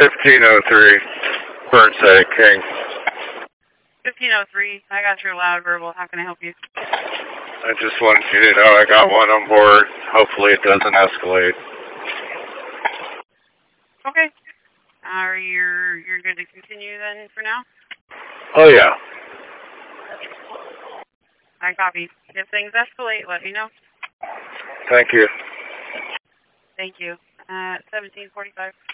1503, Burnside, King. 1503, I got your loud verbal. How can I help you? I just wanted you to know I got one on board. Hopefully it doesn't escalate. Okay. You're good to continue then for now? Oh, yeah. I copy. If things escalate, let me know. Thank you. Thank you. 1745.